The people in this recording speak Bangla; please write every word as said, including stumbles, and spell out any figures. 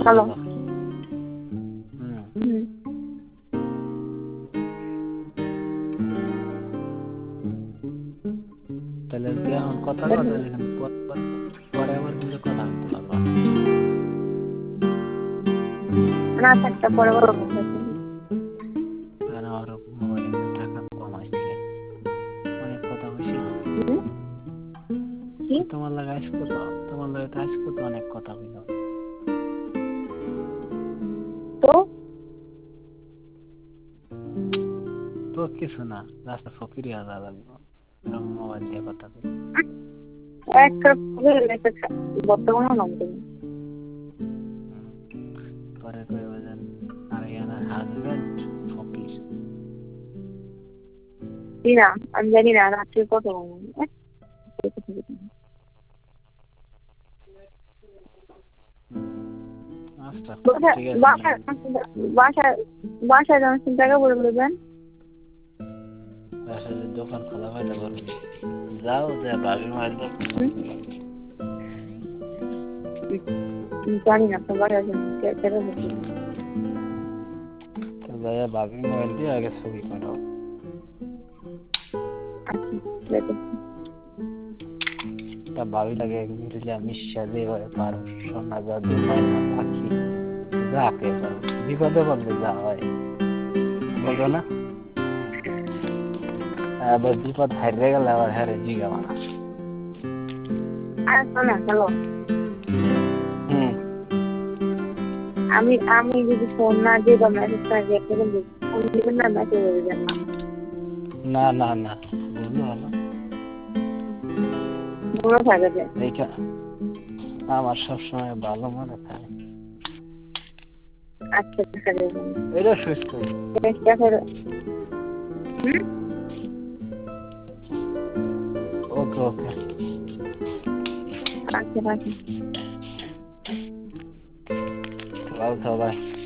হ্যালো হুম হুম তাহলে যদি এখন কথা কও তাহলে কিন্তু পরে আবার কিন্তু কথা বলতে পারবা না থাকতে পরে বড় কথা আর আর মোবাইলে কিন্তু টাকা কম আসছে অনেক কথা কইছি না কি তোমার লাগে আজকে তো তোমার লাগে তো আজকে তো অনেক কথা কইলাম তো তো কিছু না রাস্তা ফকিরি হাজার লাগবে এরকম মোবাইল দিয়ে কথা কই একটা বর্তমানে নম্বর পরে কইবা যেন আরিয়ানার হাজবেন্ড ফকির না আমি জানি না রাত্রে কত আচ্ছা বাসা ঠিক আছে বাসা বাসা বাসা যখন টাকা বলে বলবেন বাসায় যে দোকান খোলা পাইলে বলবি যাও যে ভাবি মাইল জানি না তো বাসা টাকা বলবেন তো যাই ভাবি মোবাইল দিয়ে আগে ছবি পাঠাও তা ভাবি লাগে মিলিয়া মিশা যেভাবে পারো সোনা জাদু ময়না পাখি যাকে পারো বিপদে পড়লে যা হয় বলবো না আবার বিপদ হারিয়ে গেলে আবার হারে জিগা মানা আর শোনা হ্যালো হুম আমি আমি যদি ফোন না দিই বা মেসেজ না দিই একটা কিন্তু ফোন দিবেন না মেসেজ দেবেন না না না না বুঝলো হলো মনে থাকে যে এইটা আমার সবসময় ভালো মনে থাকে আচ্ছা দেখা যাবে এটা সুইচ করি চেষ্টা করে হুম ওকে ওকে আচ্ছা রাখি ভালো থাকো বাই